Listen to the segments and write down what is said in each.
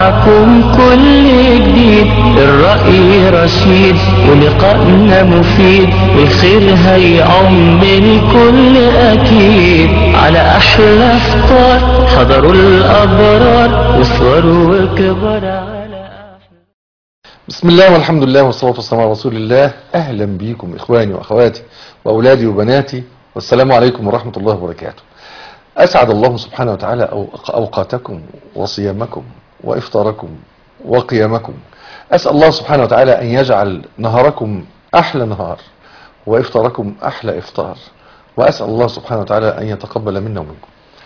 معكم كل جديد، الرأي رشيد ولقائنا مفيد، والخير هيعم الكل أكيد. على أحلى فطار حضروا الأبرار، وصغروا وكبار على أحلى. بسم الله والحمد لله والصلاة والسلام على رسول الله. أهلا بكم إخواني وأخواتي وأولادي وبناتي، والسلام عليكم ورحمة الله وبركاته. أسعد الله سبحانه وتعالى أوقاتكم وصيامكم وإفطاركم وقيامكم. أسأل الله سبحانه وتعالى أن يجعل نهاركم أحلى نهار وإفطاركم أحلى إفطار، وأسأل الله سبحانه وتعالى أن يتقبل منا ومنكم.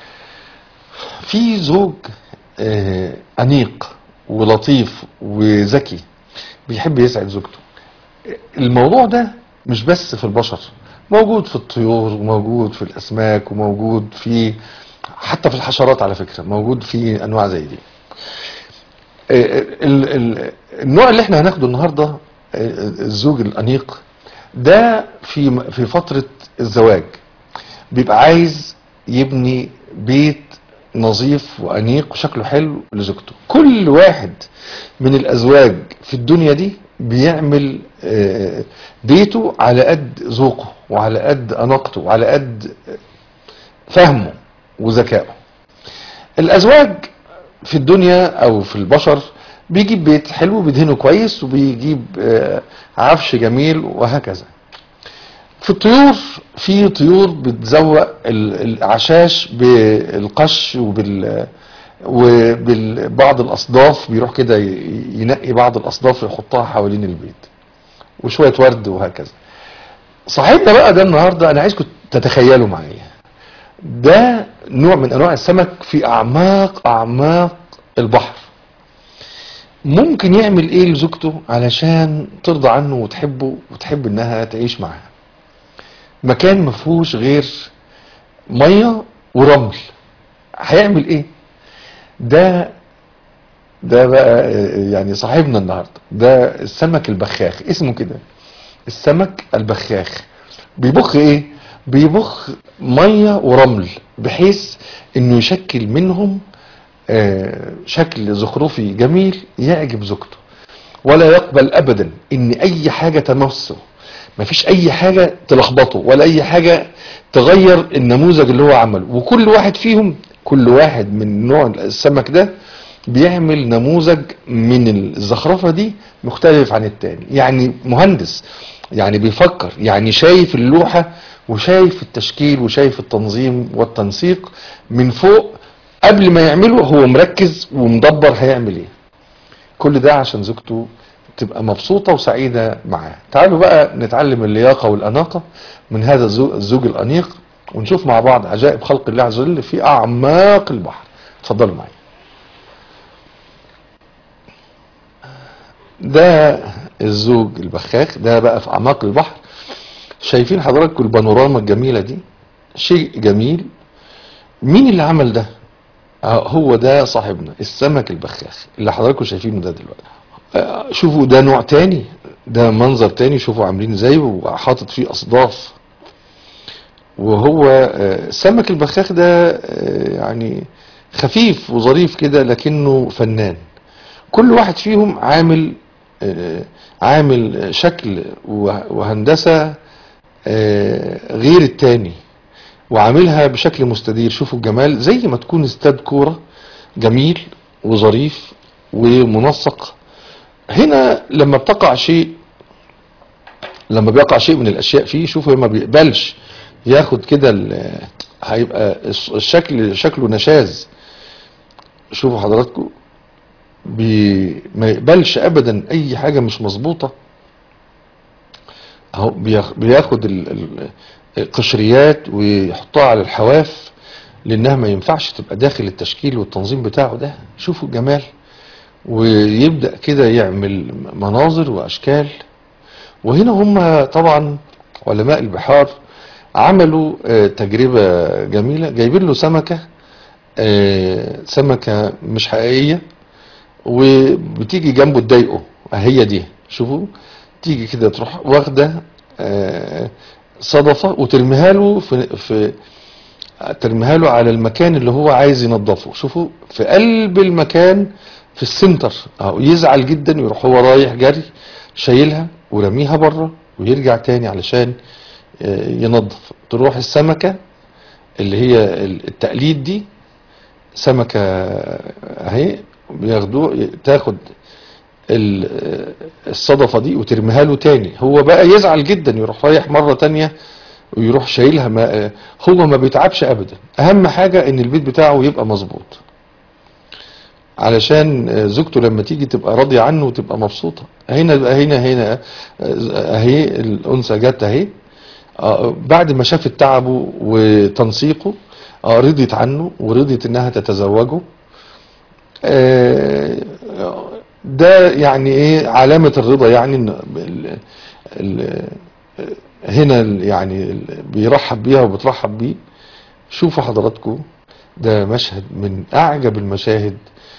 في زوج أنيق ولطيف وذكي بيحب يسعد زوجته. الموضوع ده مش بس في البشر، موجود في الطيور وموجود في الأسماك وموجود في حتى في الحشرات، على فكرة موجود في أنواع زي دي. النوع اللي احنا هناخده النهاردة الزوج الأنيق ده في فترة الزواج بيبقى عايز يبني بيت نظيف وأنيق وشكله حلو لزوجته. كل واحد من الأزواج في الدنيا دي بيعمل بيته على قد ذوقه وعلى قد أناقته وعلى قد فهمه وذكائه. الأزواج في الدنيا أو في البشر بيجيب بيت حلو بيدهنه كويس وبيجيب عفش جميل وهكذا. في الطيور، في طيور بتزوق الأعشاش بالقش وبعض الأصداف، بيروح كده ينقي بعض الأصداف ويحطها حوالين البيت وشوية ورد وهكذا. صاحبنا بقى ده النهاردة أنا عايزكم تتخيلوا معايا، ده نوع من أنواع السمك في أعماق البحر. ممكن يعمل إيه لزوجته علشان ترضى عنه وتحبه وتحب إنها تعيش معاه؟ مكان مفهوش غير مية ورمل، هيعمل إيه؟ ده بقى يعني صاحبنا النهارده ده السمك البخاخ، اسمه كده السمك البخاخ. بيبخ ايه؟ بيبخ ميه ورمل بحيث انه يشكل منهم شكل زخرفي جميل يعجب زوجته، ولا يقبل ابدا ان اي حاجه تمسه، مفيش اي حاجه تلخبطه ولا اي حاجه تغير النموذج اللي هو عمله. وكل واحد فيهم، كل واحد من نوع السمك ده بيعمل نموذج من الزخرفة دي مختلف عن التاني. يعني مهندس، يعني بيفكر، يعني شايف اللوحة وشايف التشكيل وشايف التنظيم والتنسيق من فوق قبل ما يعمله، هو مركز ومدبر هيعمل ايه. كل ده عشان زوجته تبقى مبسوطة وسعيدة معاه. تعالوا بقى نتعلم اللياقة والأناقة من هذا الزوج الأنيق، ونشوف مع بعض عجائب خلق الله عز وجل في أعماق البحر. اتفضلوا معي. ده الزوج البخاخ، ده بقى في أعماق البحر. شايفين حضراتكم البانوراما الجميلة دي؟ شيء جميل. مين اللي عمل ده؟ هو ده صاحبنا السمك البخاخ اللي حضراتكم شايفينه ده دلوقتي. شوفوا ده نوع تاني، ده منظر تاني، شوفوا عاملين ازاي وحاطط فيه أصداف. وهو السمك البخاخ ده يعني خفيف وظريف كده لكنه فنان. كل واحد فيهم عامل شكل وهندسة غير التاني، وعاملها بشكل مستدير. شوفوا الجمال، زي ما تكون استاد كورة جميل وظريف ومنسق. هنا لما بيقع شيء من الاشياء فيه، شوفوا ما بيقبلش ياخد كده، هيبقى الشكل شكله نشاز. شوفوا حضراتكم ما يقبلش ابدا اي حاجة مش مظبوطة. اهو بياخد القشريات ويحطها على الحواف لانها ما ينفعش تبقى داخل التشكيل والتنظيم بتاعه ده. شوفوا الجمال، ويبدأ كده يعمل مناظر واشكال. وهنا هم طبعا علماء البحار عملوا تجربة جميلة، جايبين له سمكة مش حقيقية وبتيجي جنبه تضايقه. هي دي، شوفوا تيجي كده تروح واخده صدفه وترميها له ترميها له على المكان اللي هو عايز ينظفه. شوفوا في قلب المكان في السنتر يزعل جدا، يروح هو رايح جري شايلها ورميها بره ويرجع تاني علشان ينظف. تروح السمكة اللي هي التقليد دي، سمكة اهي بياخدوه، تاخد الصدفة دي وترميها له تاني، هو بقى يزعل جدا، يروح رايح مرة تانية ويروح شايلها. هو ما بيتعبش ابدا، اهم حاجة ان البيت بتاعه يبقى مظبوط علشان زوجته لما تيجي تبقى راضية عنه وتبقى مبسوطة. هنا اهي الانثى جت اهي بعد ما شافت تعبه وتنسيقه رضيت عنه ورضيت انها تتزوجه. ده يعني ايه علامة الرضا، يعني هنا يعني بيرحب بيها وبترحب بيه. شوفوا حضراتكم، ده مشهد من اعجب المشاهد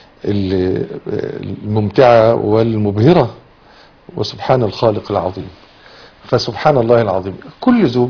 الممتعة والمبهرة، وسبحان الخالق العظيم. فسبحان الله العظيم، كل زوج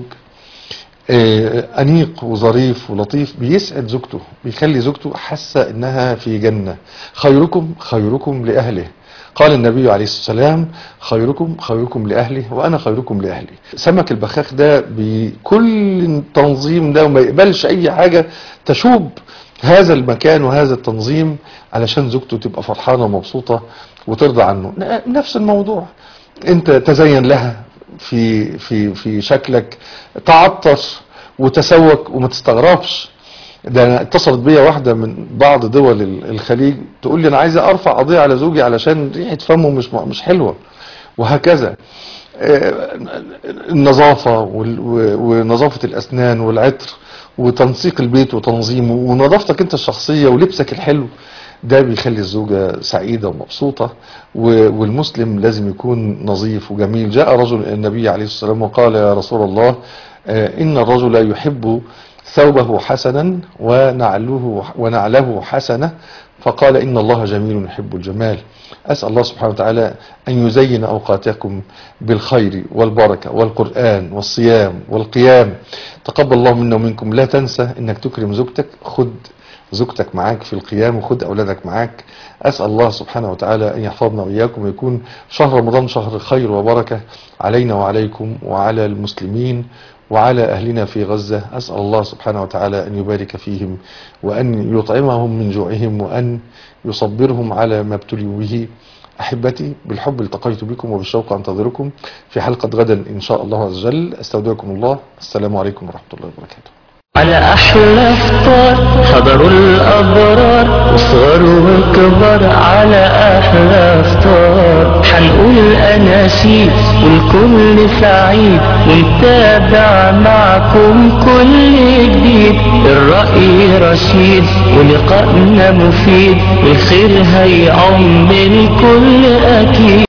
أنيق وظريف ولطيف بيسعد زوجته، بيخلي زوجته حاسة انها في جنة. خيركم لأهله، قال النبي عليه الصلاة والسلام خيركم لأهله وأنا خيركم لأهلي. سمك البخاخ ده بكل تنظيم ده وما يقبلش أي حاجة تشوب هذا المكان وهذا التنظيم علشان زوجته تبقى فرحانة ومبسوطة وترضى عنه. نفس الموضوع، انت تزين لها في شكلك، تعطر وتسوق وما تستغربش. ده انا اتصلت بيا واحده من بعض دول الخليج تقول لي انا عايزه ارفع قضيه على زوجي علشان ريحه فمه مش حلوه، وهكذا. النظافه ونظافه الاسنان والعطر وتنسيق البيت وتنظيمه ونظافتك انت الشخصيه ولبسك الحلو، ده بيخلي الزوجة سعيدة ومبسوطة. والمسلم لازم يكون نظيف وجميل. جاء رجل إلى النبي عليه الصلاة والسلام وقال يا رسول الله إن الرجل يحب ثوبه حسنا ونعله حسنة، فقال إن الله جميل يحب الجمال. أسأل الله سبحانه وتعالى أن يزين أوقاتكم بالخير والبركة والقرآن والصيام والقيام. تقبل الله منا ومنكم. لا تنسى أنك تكرم زوجتك، خد زوجتك معاك في القيام وخد أولادك معاك. أسأل الله سبحانه وتعالى أن يحفظنا وإياكم ويكون شهر رمضان شهر خير وبركة علينا وعليكم وعلى المسلمين وعلى أهلنا في غزة. أسأل الله سبحانه وتعالى أن يبارك فيهم وأن يطعمهم من جوعهم وأن يصبرهم على ما ابتلوا به. أحبتي بالحب التقيت بكم وبالشوق أنتظركم في حلقة غدا إن شاء الله عز وجل. أستودعكم الله. السلام عليكم ورحمة الله وبركاته. على أحلى فطار حضروا الأبرار وصغر وكبر على أحلى فطار. حنقول أناشيد والكل سعيد ونتابع معكم كل جديد. الرأي رشيد ولقائنا مفيد والخير هيعم الكل أكيد.